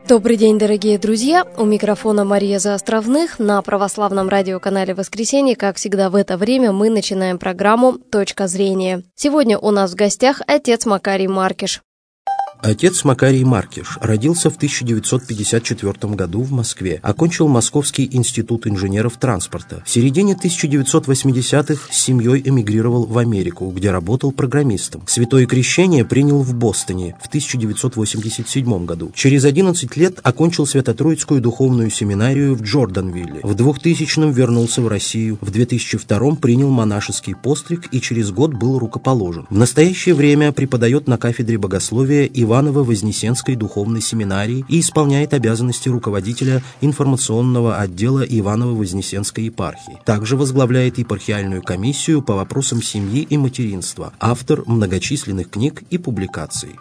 Добрый день, дорогие друзья! У микрофона Мария Заостровных. На православном радиоканале «Воскресенье», как всегда в это время, мы начинаем программу «Точка зрения». Сегодня у нас в гостях отец Макарий Маркиш. Отец Макарий Маркиш родился в 1954 году в Москве, окончил Московский институт инженеров транспорта. В середине 1980-х с семьей эмигрировал в Америку, где работал программистом. Святое крещение принял в Бостоне в 1987 году. Через 11 лет окончил Свято-Троицкую духовную семинарию в Джорданвилле. В 2000-м вернулся в Россию. В 2002-м принял монашеский постриг и через год был рукоположен. В настоящее время преподает на кафедре богословия Иваново-Вознесенской духовной семинарии и исполняет обязанности руководителя информационного отдела Иваново-Вознесенской епархии. Также возглавляет епархиальную комиссию по вопросам семьи и материнства, автор многочисленных книг и публикаций.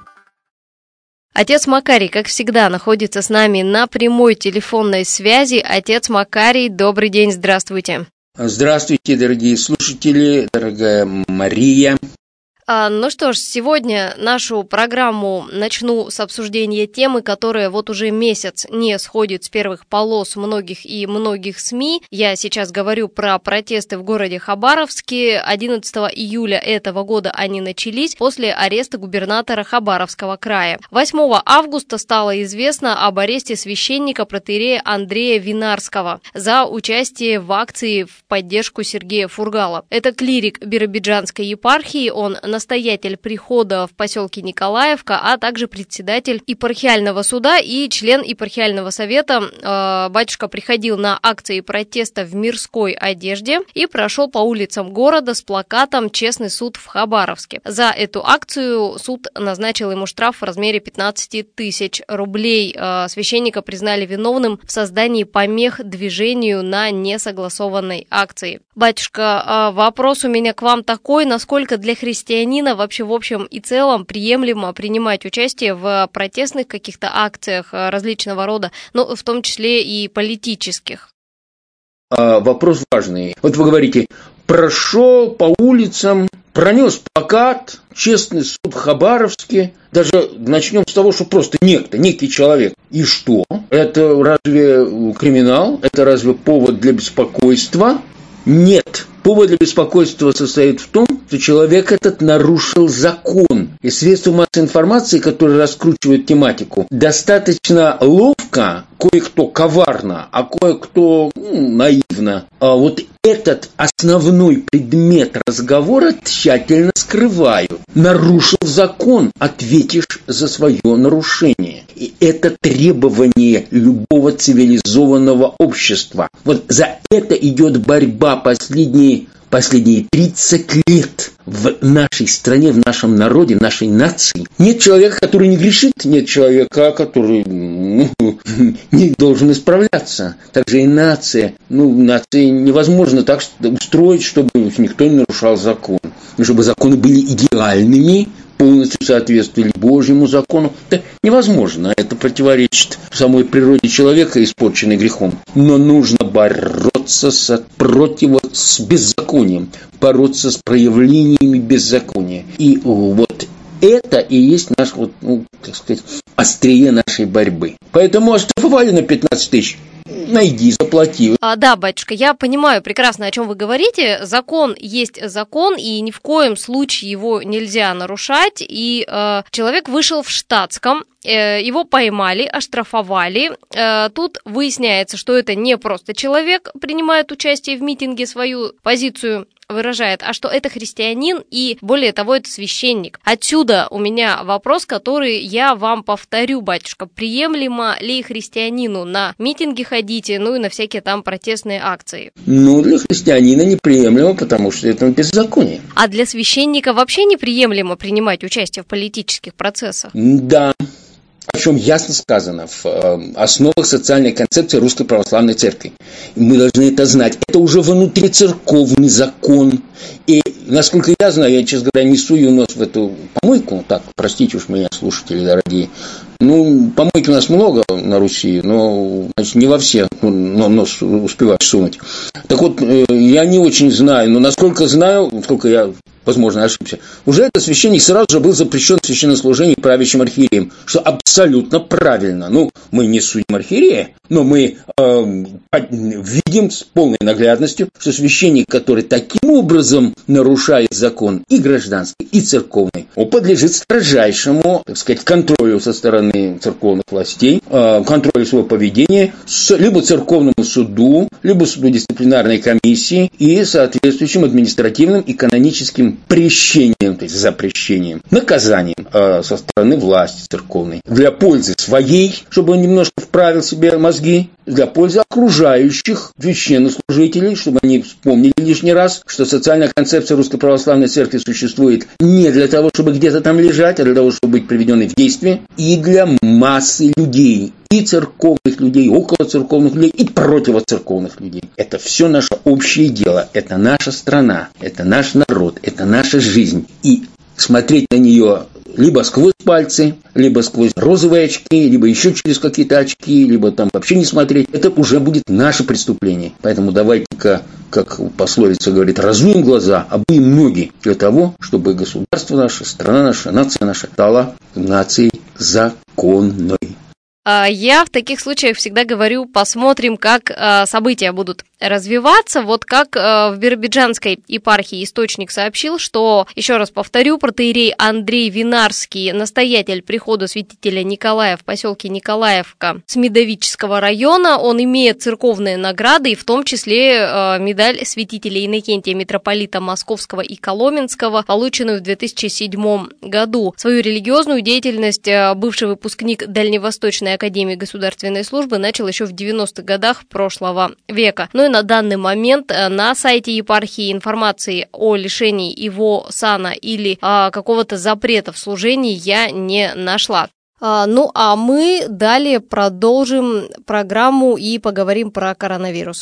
Отец Макарий, как всегда, находится с нами на прямой телефонной связи. Отец Макарий, добрый день, здравствуйте. Здравствуйте, дорогие слушатели, дорогая Мария. Ну что ж, сегодня нашу программу начну с обсуждения темы, которая вот уже месяц не сходит с первых полос многих СМИ. Я сейчас говорю про протесты в городе Хабаровске. 11 июля этого года они начались после ареста губернатора Хабаровского края. 8 августа стало известно об аресте священника протоиерея Андрея Винарского за участие в акции в поддержку Сергея Фургала. Это клирик Биробиджанской епархии, он настоятель прихода в поселке Николаевка, а также председатель епархиального суда и член епархиального совета. Батюшка приходил на акции протеста в мирской одежде и прошел по улицам города с плакатом «Честный суд в Хабаровске». За эту акцию суд назначил ему штраф в размере 15 тысяч рублей. Священника признали виновным в создании помех движению на несогласованной акции. Батюшка, вопрос у меня к вам такой: насколько для христианина вообще в общем и целом приемлемо принимать участие в протестных каких-то акциях различного рода, но в том числе и политических? Вопрос важный. Вот вы говорите, прошел по улицам, пронес плакат «Честный суд в Хабаровске». Даже начнем с того, что просто некий человек. И что? Это разве криминал? Это разве повод для беспокойства? Нет. Повод для беспокойства состоит в том, что человек этот нарушил закон. И средства массовой информации, которые раскручивают тематику, достаточно ловко, кое-кто коварно, а кое-кто наивно, вот этот основной предмет разговора тщательно скрывают. Нарушил закон, ответишь за свое нарушение. И это требование любого цивилизованного общества. Вот за это идет борьба последние 30 лет в нашей стране, в нашем народе, в нашей нации. Нет человека, который не грешит, нет человека, который не должен исправляться. Также и нация. Нации невозможно так устроить, чтобы никто не нарушал закон. Чтобы законы были идеальными, полностью соответствовали Божьему закону. Это невозможно. Это противоречит самой природе человека, испорченной грехом. Но нужно бороться с беззаконием, бороться с проявлениями беззакония. И вот это и есть наш, острие нашей борьбы. Поэтому оштрафовали на 15 тысяч. Найди, заплати. Да, батюшка, я понимаю прекрасно, о чем вы говорите. Закон есть закон, и ни в коем случае его нельзя нарушать. И человек вышел в штатском, его поймали, оштрафовали. Тут выясняется, что это не просто человек принимает участие в митинге, свою позицию выражает, а что это христианин и, более того, это священник. Отсюда у меня вопрос, который я вам повторю, батюшка. Приемлемо ли христианину на митинги ходить, и на всякие там протестные акции? Для христианина неприемлемо, потому что это беззаконие. А для священника вообще неприемлемо принимать участие в политических процессах? Да. О чем ясно сказано в основах социальной концепции Русской Православной Церкви. Мы должны это знать. Это уже внутрицерковный закон. И, насколько я знаю, я, честно говоря, не сую нос в эту помойку. Так, простите уж меня, слушатели дорогие. Помойки у нас много на Руси, но не во все нос успеваешь сунуть. Так вот, я не очень знаю, но насколько знаю, сколько я возможно, ошибся, уже этот священник сразу же был запрещен в священнослужении правящим архиереем, что абсолютно правильно. Мы не судим архиерея, но мы видим с полной наглядностью, что священник, который таким образом нарушает закон и гражданский, и церковный, он подлежит строжайшему, так сказать, контролю со стороны церковных властей, контролю своего поведения, либо церковному суду, либо суду дисциплинарной комиссии и соответствующим административным и каноническим прещением, то есть запрещением, наказанием со стороны власти церковной для пользы своей, чтобы он немножко вправил себе мозги, для пользы окружающих священнослужителей, чтобы они вспомнили лишний раз, что социальная концепция Русской Православной Церкви существует не для того, чтобы где-то там лежать, а для того, чтобы быть приведенной в действие, и для массы людей, и церковных людей, и околоцерковных людей, и противоцерковных людей. Это все наше общее дело, это наша страна, это наш народ, это наша жизнь. И смотреть на нее либо сквозь пальцы, либо сквозь розовые очки, либо еще через какие-то очки, либо там вообще не смотреть, это уже будет наше преступление. Поэтому давайте-ка, как пословица говорит, разуем глаза, обуем ноги для того, чтобы государство наше, страна наша, нация наша стала нацией законной. Я в таких случаях всегда говорю, посмотрим, как события будут развиваться. Вот как в Биробиджанской епархии источник сообщил, что, еще раз повторю, протоиерей Андрей Винарский, настоятель прихода святителя Николая в поселке Николаевка Смедовического района, он имеет церковные награды, и в том числе медаль святителя Иннокентия митрополита Московского и Коломенского, полученную в 2007 году. Свою религиозную деятельность бывший выпускник Дальневосточной академии государственной службы начал еще в 90-х годах прошлого века. Ну и на данный момент на сайте епархии информации о лишении его сана или какого-то запрета в служении я не нашла. Ну а мы далее продолжим программу и поговорим про коронавирус.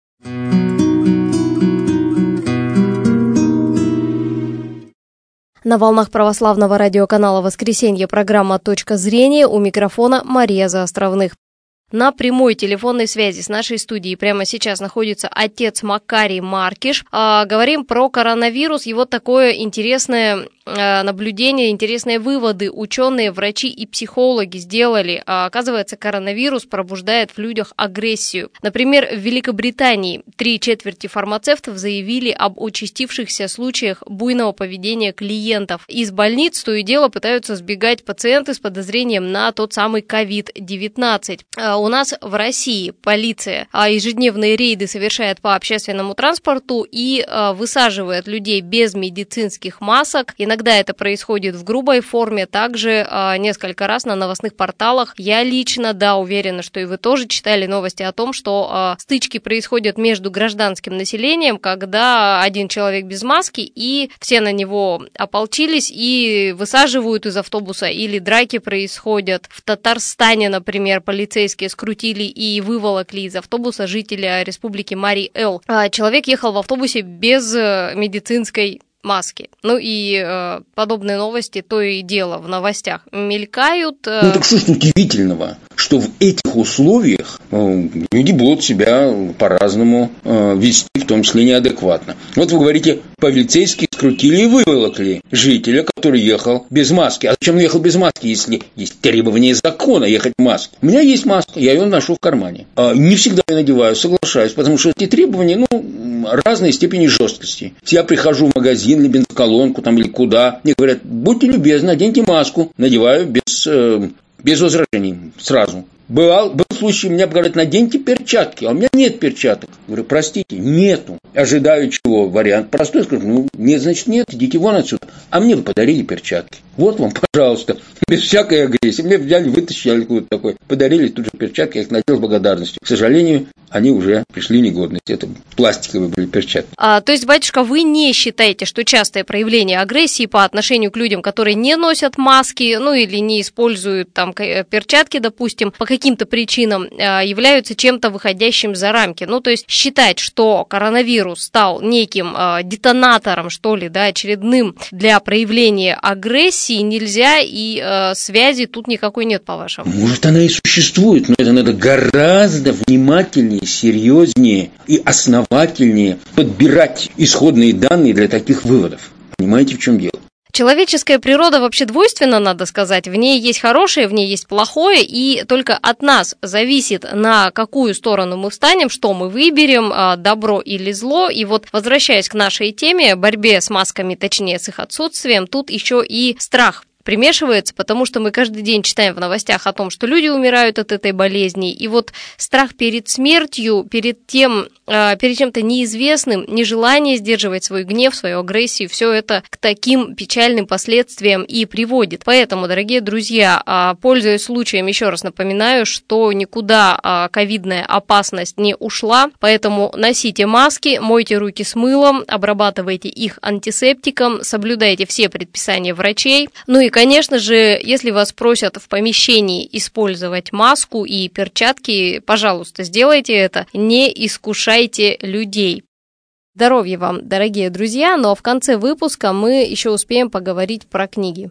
На волнах православного радиоканала «Воскресенье» программа «Точка зрения», у микрофона Мария Заостровных. На прямой телефонной связи с нашей студией прямо сейчас находится отец Макарий Маркиш. Говорим про коронавирус, его такое интересное наблюдение, интересные выводы ученые, врачи и психологи сделали. Оказывается, коронавирус пробуждает в людях агрессию. Например, в Великобритании 3/4 фармацевтов заявили об участившихся случаях буйного поведения клиентов. Из больниц то и дело пытаются сбегать пациенты с подозрением на тот самый COVID-19. У нас в России полиция ежедневные рейды совершает по общественному транспорту и высаживает людей без медицинских масок. Иногда это происходит в грубой форме. Также несколько раз на новостных порталах я лично, уверена, что и вы тоже читали новости о том, что стычки происходят между гражданским населением, когда один человек без маски, и все на него ополчились и высаживают из автобуса, или драки происходят. В Татарстане, например, полицейские скрутили и выволокли из автобуса жителя республики Марий-Эл. Человек ехал в автобусе без медицинской маски. Ну и подобные новости то и дело в новостях мелькают. Ну так что ж удивительного, что в этих условиях люди будут себя по-разному вести, в том числе неадекватно. Вот вы говорите, полицейские скрутили и выволокли жителя, который ехал без маски. А зачем он ехал без маски, если есть требование закона ехать в маске? У меня есть маска, я ее ношу в кармане. Не всегда я надеваю, соглашаюсь, потому что эти требования, разной степени жесткости. Я прихожу в магазин или бензоколонку там, или куда, мне говорят, будьте любезны, наденьте маску. Надеваю без возражений сразу. Был случай, мне говорят, наденьте перчатки, а у меня нет перчаток. Говорю, простите, нету. Ожидаю чего? Вариант простой. Скажу, нет, значит нет, идите вон отсюда. А мне вы подарили перчатки. Вот вам, пожалуйста, без всякой агрессии. Мне взяли, вытащили какой-то такой, подарили тут же перчатки, я их надел с благодарностью. К сожалению, они уже пришли в негодность. Это пластиковые были перчатки. То есть, батюшка, вы не считаете, что частое проявление агрессии по отношению к людям, которые не носят маски, или не используют там перчатки, допустим, по каким-то причинам, являются чем-то выходящим за рамки? То есть, считать, что коронавирус стал неким детонатором, что ли, очередным для проявления агрессии нельзя, и связи тут никакой нет, по-вашему? Может, она и существует, но это надо гораздо внимательнее, серьезнее и основательнее подбирать исходные данные для таких выводов. понимаете, в чем дело. Человеческая природа вообще двойственна, надо сказать. В ней есть хорошее, в ней есть плохое, и только от нас зависит, на какую сторону мы встанем, что мы выберем, добро или зло. И вот, возвращаясь к нашей теме, борьбе с масками, точнее, с их отсутствием, тут еще и страх примешивается, потому что мы каждый день читаем в новостях о том, что люди умирают от этой болезни, и вот страх перед смертью, перед чем-то неизвестным, нежелание сдерживать свой гнев, свою агрессию, все это к таким печальным последствиям и приводит. Поэтому, дорогие друзья, пользуясь случаем, еще раз напоминаю, что никуда ковидная опасность не ушла, поэтому носите маски, мойте руки с мылом, обрабатывайте их антисептиком, соблюдайте все предписания врачей. Ну и, конечно же, если вас просят в помещении использовать маску и перчатки, пожалуйста, сделайте это, не искушайте людей. Здоровья вам, дорогие друзья, но в конце выпуска мы еще успеем поговорить про книги.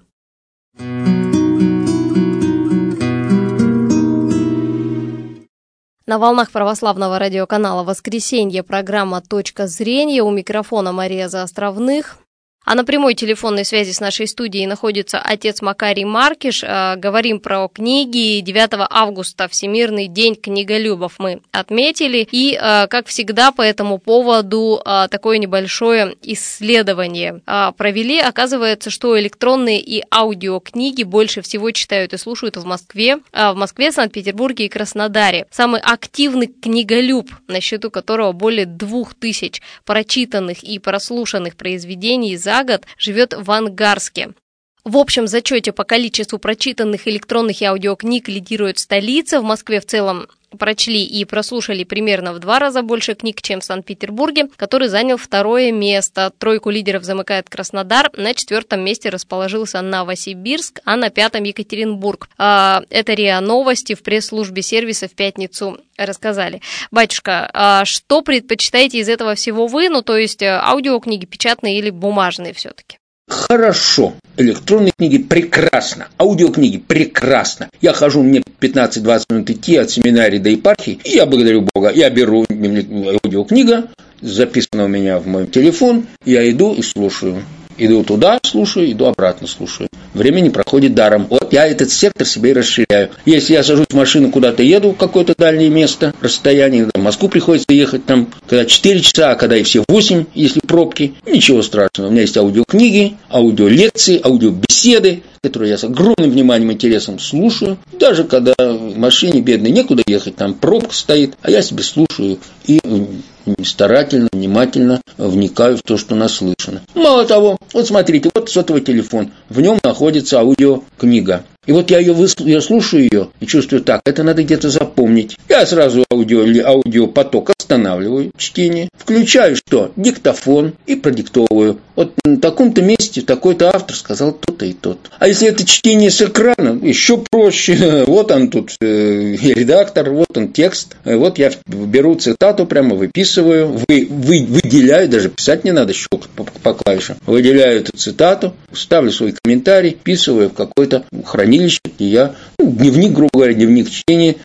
На волнах православного радиоканала «Воскресенье» программа «Точка зрения». У микрофона Мария Заостровных. А на прямой телефонной связи с нашей студией находится отец Макарий Маркиш. Говорим про книги. 9 августа Всемирный день книголюбов мы отметили. И, как всегда, по этому поводу такое небольшое исследование провели. Оказывается, что электронные и аудиокниги больше всего читают и слушают в Москве, Санкт-Петербурге и Краснодаре. Самый активный книголюб, на счету которого более 2000 прочитанных и прослушанных произведений за год, живет в Ангарске. В общем зачете по количеству прочитанных электронных и аудиокниг лидирует столица. В Москве в целом прочли и прослушали примерно в 2 раза больше книг, чем в Санкт-Петербурге, который занял 2 место. Тройку лидеров замыкает Краснодар, на 4 месте расположился Новосибирск, а на 5 Екатеринбург. Это РИА Новости в пресс-службе сервиса в пятницу рассказали. Батюшка, что предпочитаете из этого всего вы? Ну, то есть аудиокниги печатные или бумажные все-таки? Хорошо. Электронные книги прекрасно. Аудиокниги прекрасно. Я хожу, мне 15-20 минут идти от семинарии до епархии, и я благодарю Бога. Я беру аудиокнига, записана у меня в мой телефон, я иду и слушаю. Иду туда, слушаю, иду обратно, слушаю. Время не проходит даром. Вот я этот сектор себе и расширяю. Если я сажусь в машину, куда-то еду в какое-то дальнее место, расстояние, в Москву приходится ехать там, когда 4 часа, а когда и все 8, если пробки, ничего страшного. У меня есть аудиокниги, аудиолекции, аудиобеседы, которые я с огромным вниманием и интересом слушаю. Даже когда в машине бедной некуда ехать, там пробка стоит, а я себе слушаю и старательно, внимательно вникаю в то, что наслышано. Мало того, вот смотрите, вот сотовый телефон, в нем находится аудиокнига. И вот я слушаю ее и чувствую, так, это надо где-то запомнить. Я сразу аудиопоток останавливаю, чтение, включаю что? Диктофон и продиктовываю. Вот на таком-то месте такой-то автор сказал то-то и то-то. А если это чтение с экрана, еще проще. Вот он тут редактор, вот он текст. Вот я беру цитату, прямо выписываю, выделяю, даже писать не надо, щелкать по клавишам. Выделяю эту цитату, ставлю свой комментарий, вписываю в какой-то хранилище, где я, дневник, грубо говоря, дневник чтения,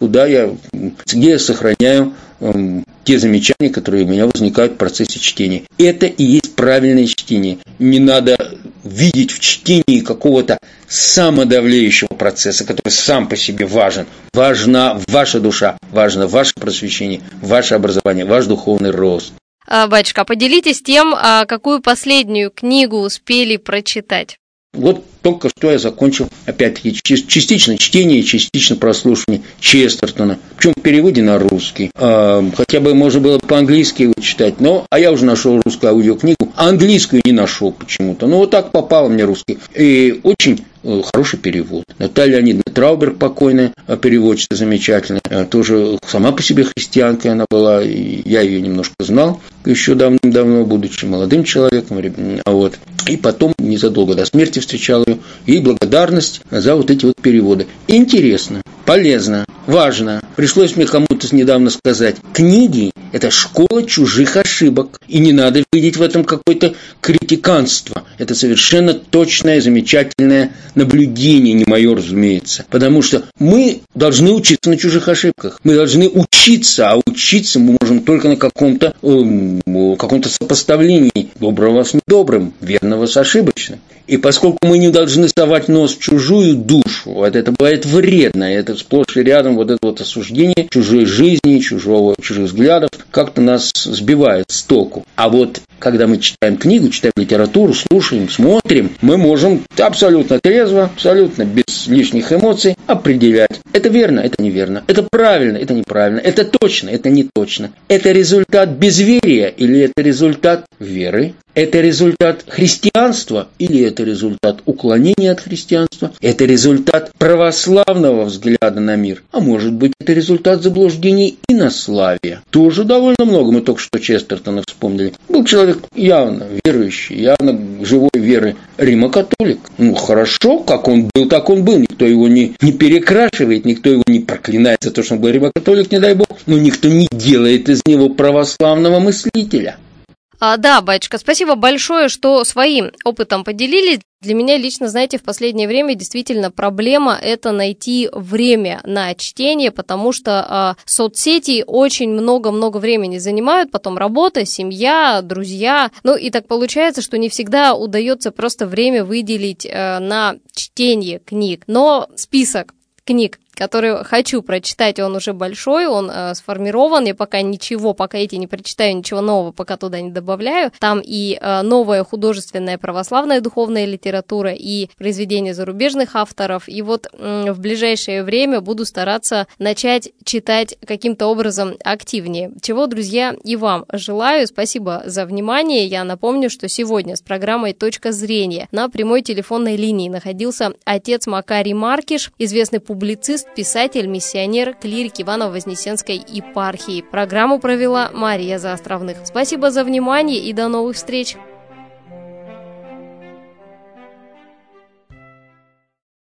где я сохраняю те замечания, которые у меня возникают в процессе чтения. Это и есть правильное чтение. Не надо видеть в чтении какого-то самодавлеющего процесса, который сам по себе важен. Важна ваша душа, важно ваше просвещение, ваше образование, ваш духовный рост. Батюшка, поделитесь тем, какую последнюю книгу успели прочитать. Вот только что я закончил, опять-таки, частично чтение, частично прослушивание Честертона. Причем в переводе на русский. Хотя бы можно было по-английски его читать. А я уже нашел русскую аудиокнигу. А английскую не нашел почему-то. Вот так попал мне русский. И очень хороший перевод. Наталья Леонидовна Трауберг, покойная переводчица замечательная. Тоже сама по себе христианка она была. И я ее немножко знал еще давным-давно, будучи молодым человеком. И потом, незадолго до смерти, встречал ее. И благодарность за вот эти вот переводы. Интересно, полезно. важно. Пришлось мне кому-то недавно сказать, книги – это школа чужих ошибок. И не надо видеть в этом какое-то критиканство. Это совершенно точное, замечательное наблюдение, не мое, разумеется. Потому что мы должны учиться на чужих ошибках. Мы должны учиться, а учиться мы можем только на каком-то сопоставлении доброго с недобрым, верного с ошибочным. И поскольку мы не должны совать нос в чужую душу, вот это бывает вредно, это сплошь и рядом вот это вот осуждение чужой жизни, чужих взглядов, как-то нас сбивает с толку. А вот когда мы читаем книгу, читаем литературу, слушаем, смотрим, мы можем абсолютно трезво, абсолютно без лишних эмоций определять. Это верно, это неверно, это правильно, это неправильно, это точно, это не точно. Это результат безверия или это результат веры? Это результат христианства или это результат уклонения от христианства? Это результат православного взгляда на мир? А может быть, это результат заблуждений инославия? Тоже довольно много. Мы только что Честертона вспомнили. Был человек явно верующий, явно живой веры, римокатолик. Хорошо, как он был, так он был. Никто его не перекрашивает, никто его не проклинает за то, что он был римокатолик, не дай бог. Но никто не делает из него православного мыслителя. Да, батюшка, спасибо большое, что своим опытом поделились. Для меня лично, знаете, в последнее время действительно проблема – это найти время на чтение, потому что соцсети очень много-много времени занимают, потом работа, семья, друзья. И так получается, что не всегда удается просто время выделить на чтение книг. Но список книг, который хочу прочитать, он уже большой, он сформирован, я пока эти не прочитаю, ничего нового пока туда не добавляю. Там и новая художественная православная духовная литература, и произведения зарубежных авторов, и вот в ближайшее время буду стараться начать читать каким-то образом активнее. Чего, друзья, и вам желаю. Спасибо за внимание. Я напомню, что сегодня с программой «Точка зрения» на прямой телефонной линии находился отец Макарий Маркиш, известный публицист, писатель, миссионер, клирик Ивано-Вознесенской епархии. Программу провела Мария Заостровных. Спасибо за внимание и до новых встреч!